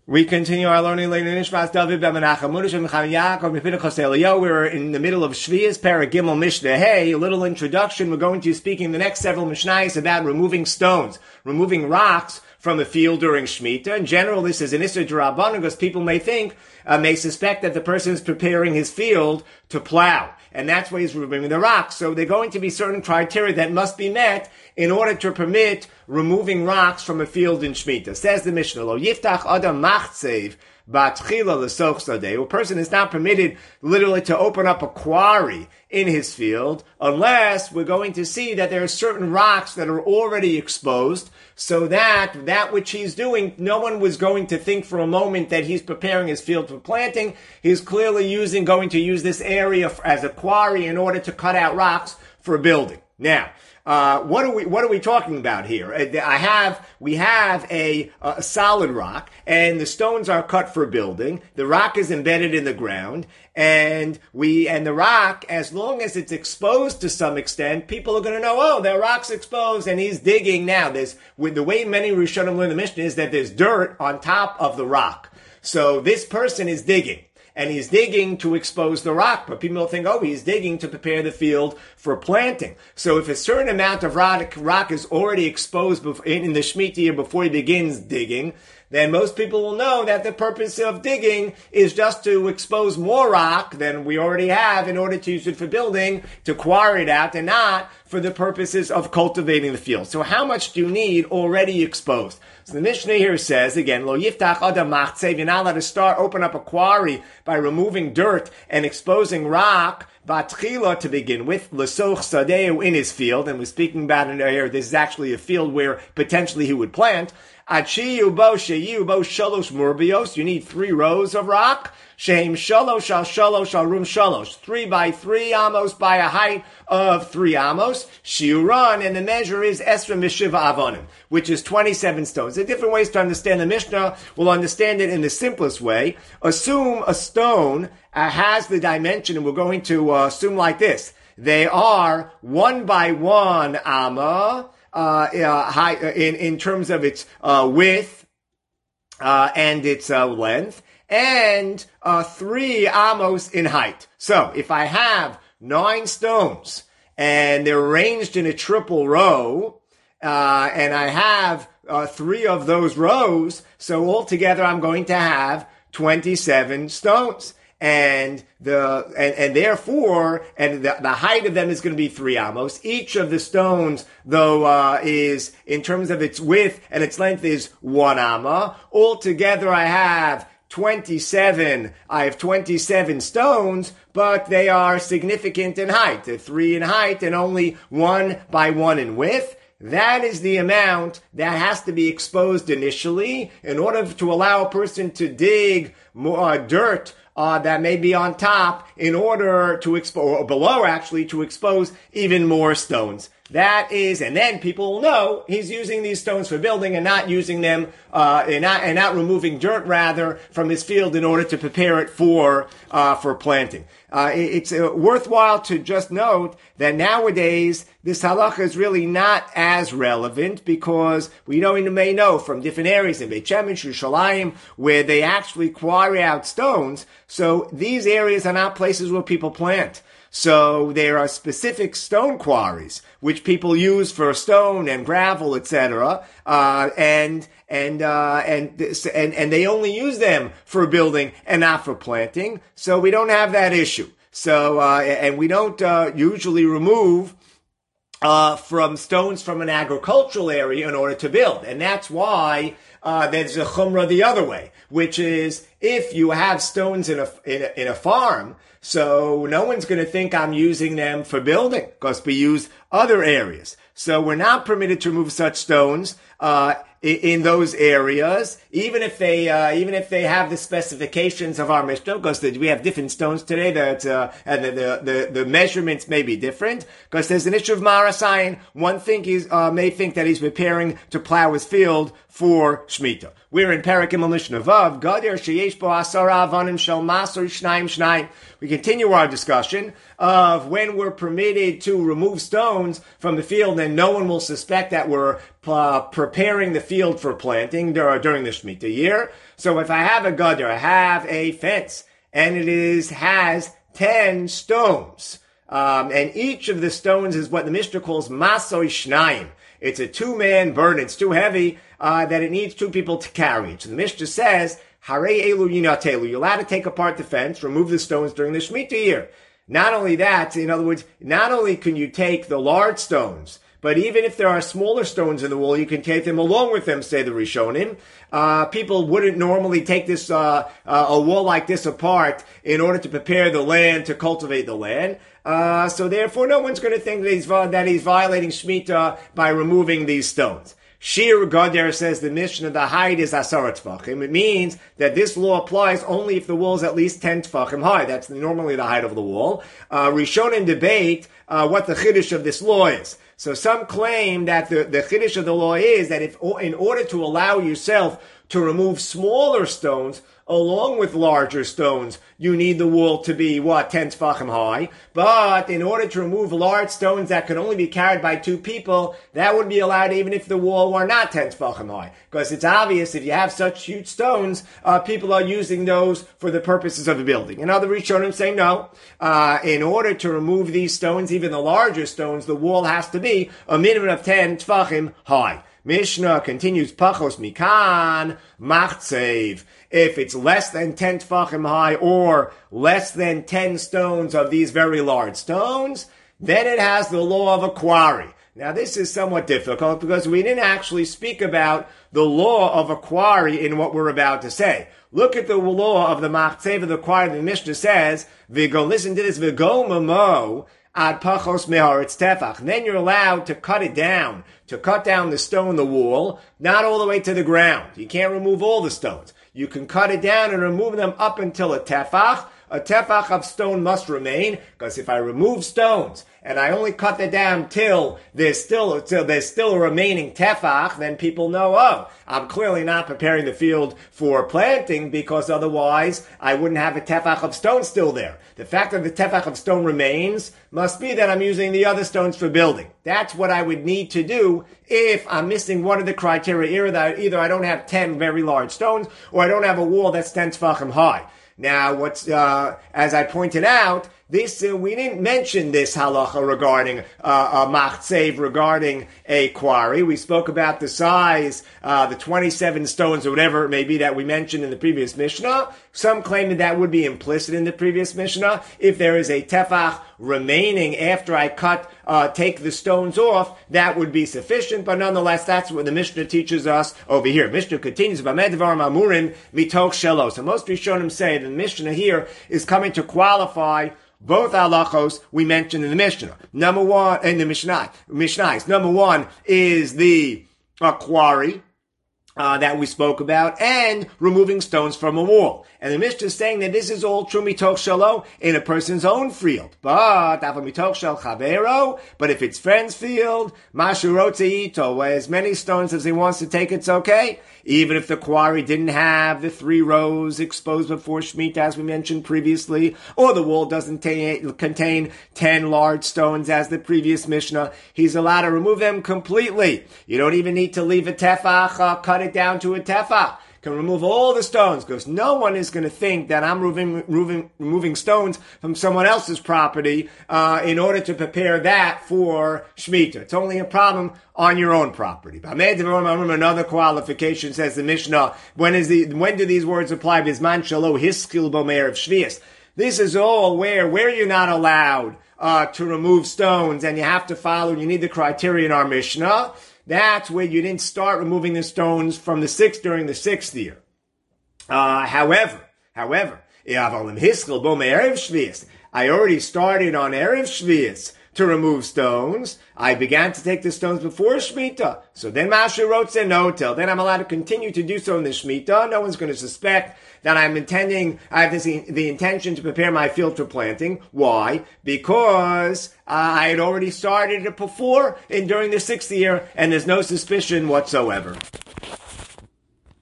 We continue our learning later in Nishmas David ben Menachem Mudash Mecham Yaakov Mepinachos Eliyahu. We're in the middle of Shvias Parag Gimel Mishnah. Hey, a little introduction. We're going to be speaking the next several Mishnayos about removing stones, removing rocks from the field during Shemitah. In general, this is an Issur D'Rabbanan because people may suspect that the person is preparing his field to plow. And that's why he's removing the rocks. So there are going to be certain criteria that must be met in order to permit removing rocks from a field in Shemitah. Says the Mishnah, Lo yiftach adam machzev batchila l'soch sadeh. A person is not permitted literally to open up a quarry in his field unless we're going to see that there are certain rocks that are already exposed so that which he's doing, no one was going to think for a moment that he's preparing his field for planting. He's clearly going to use this area as a quarry in order to cut out rocks for a building. Now, what are we talking about here? We have a solid rock, and the stones are cut for building. The rock is embedded in the ground, and the rock, as long as it's exposed to some extent, people are going to know, oh, the rock's exposed, and he's digging now. With the way many Rishonim learn the Mishnah is that there's dirt on top of the rock. So this person is digging. And he's digging to expose the rock, but people think, oh, he's digging to prepare the field for planting. So if a certain amount of rock is already exposed in the Shemitah year before he begins digging, then most people will know that the purpose of digging is just to expose more rock than we already have in order to use it for building, to quarry it out, and not for the purposes of cultivating the field. So how much do you need already exposed? So the Mishnah here says, again, Lo yiftach adam machzev, you're not allowed to open up a quarry by removing dirt and exposing rock, batchila to begin with, l'soch sadeu in his field, and we're speaking about it here, this is actually a field where potentially he would plant. Achiyu bo sheyu bo shalosh murbios, you need 3 rows of rock. Sheim shalosh al shalosh al rum shalosh, 3 by 3 amos by a height of 3 amos. Shiuran, and the measure is esra mishiva avonim, which is 27 stones. There are different ways to understand the Mishnah. We'll understand it in the simplest way. Assume a stone has the dimension, and we're going to assume like this. They are 1 by 1 amma, high, in terms of its width and its length, and 3 amos in height. So if I have 9 stones and they're arranged in a triple row, and I have 3 of those rows, so altogether I'm going to have 27 stones. And therefore, the height of them is going to be 3 amos. Each of the stones, though, is, in terms of its width and its length, is 1 amma. Altogether, I have 27 stones, but they are significant in height. They're 3 in height and only 1 by 1 in width. That is the amount that has to be exposed initially in order to allow a person to dig more dirt that may be on top in order to expose, or below actually, to expose even more stones. That is, and then people will know he's using these stones for building and not using them, and not removing dirt rather from his field in order to prepare it for planting. It's worthwhile to just note that nowadays this halacha is really not as relevant because we may know from different areas in Beit Shemesh, Yerushalayim, where they actually quarry out stones. So these areas are not places where people plant. So there are specific stone quarries which people use for stone and gravel, etc. And they only use them for building and not for planting. So we don't have that issue. So and we don't usually remove from stones from an agricultural area in order to build, and that's why there's a chumrah the other way, which is if you have stones in a farm. So no one's going to think I'm using them for building because we use other areas. So we're not permitted to remove such stones in those areas, even if they have the specifications of our Mishnah, because we have different stones today that and the measurements may be different. Because there's an issue of marasayin. One may think that he's preparing to plow his field for Shemitah. We're in Perek Gimel Mishnah Vav, Gader sheyesh bo asara avanim shel masor shnayim shnayim. We continue our discussion of when we're permitted to remove stones from the field and no one will suspect that we're preparing the field for planting during the Shemitah year. So if I have a Gader, I have a fence, and it has 10 stones. And each of the stones is what the Mishnah calls masoi shnayim. It's a 2-man burden. It's too heavy that it needs 2 people to carry it. So the Mishnah says, Harei elu yinatelu. You're allowed to take apart the fence, remove the stones during the Shemitah year. Not only that, in other words, not only can you take the large stones, but even if there are smaller stones in the wall, you can take them along with them, say the Rishonim. People wouldn't normally take this a wall like this apart in order to prepare the land, to cultivate the land. So therefore, no one's going to think that he's violating Shemitah by removing these stones. Shir Gader says the Mishnah, the height is Asara Tfachim. It means that this law applies only if the wall is at least 10 Tfachim high. That's normally the height of the wall. Rishonim debate what the Chiddush of this law is. So some claim that the Chiddush of the law is that if, in order to allow yourself to remove smaller stones along with larger stones, you need the wall to be, 10 tefachim high. But in order to remove large stones that can only be carried by 2 people, that would be allowed even if the wall were not 10 tefachim high. Because it's obvious if you have such huge stones, people are using those for the purposes of the building. And other Rishonim say no. In order to remove these stones, even the larger stones, the wall has to be a minimum of 10 tefachim high. Mishnah continues, Pachos Mikan, Machtsev. If it's less than 10 tefachim high or less than 10 stones of these very large stones, then it has the law of a quarry. Now this is somewhat difficult because we didn't actually speak about the law of a quarry in what we're about to say. Look at the law of the Machtsev of the quarry. The Mishnah says, Vigo, listen to this, Vigo mamo, ad pachos meharetz tefach. Then you're allowed to cut it down, to cut down the stone, the wall, not all the way to the ground. You can't remove all the stones. You can cut it down and remove them up until a tefach. A tefach of stone must remain, because if I remove stones and I only cut it down till there's still a remaining tefach, then people know, I'm clearly not preparing the field for planting, because otherwise I wouldn't have a tefach of stone still there. The fact that the tefach of stone remains must be that I'm using the other stones for building. That's what I would need to do if I'm missing one of the criteria, either I don't have 10 very large stones, or I don't have a wall that's 10 tefachim high. Now, as I pointed out, this we didn't mention this halacha regarding a machtsev, regarding a quarry. We spoke about the size, the 27 stones or whatever it may be that we mentioned in the previous Mishnah. Some claim that would be implicit in the previous Mishnah. If there is a tefach remaining after I take the stones off, that would be sufficient. But nonetheless, that's what the Mishnah teaches us over here. Mishnah continues, B'med Dvarim Amurim mitoch shelo. So most Rishonim say the Mishnah here is coming to qualify both halachos we mentioned in the Mishnah. Number one, in the Mishnais. Number one is the quarry that we spoke about, and removing stones from a wall. And the Mishnah is saying that this is all true mitoch shelo in a person's own field. But mitoch shel chavero, but if it's friend's field, mashurotze ito, as many stones as he wants to take, it's okay. Even if the quarry didn't have the 3 rows exposed before Shemitah, as we mentioned previously, or the wall doesn't contain 10 large stones as the previous Mishnah, he's allowed to remove them completely. You don't even need to leave a tefach, cut it down to a tefach. Can remove all the stones, because no one is going to think that I'm removing stones from someone else's property in order to prepare that for Shemitah. It's only a problem on your own property. Another qualification, says the Mishnah, when do these words apply? Bisman shelo hiskil bomer of Shvius. This is all where you're not allowed to remove stones, and you have to follow, you need the criteria in our Mishnah. That's where you didn't start removing the stones from during the 6th year. However, I already started on Erev Shvius to remove stones. I began to take the stones before Shemitah. So then Masha wrote Zenotel. Then I'm allowed to continue to do so in the Shemitah. No one's going to suspect that I have the intention to prepare my field for planting. Why? Because I had already started it before and during the 6th year, and there's no suspicion whatsoever.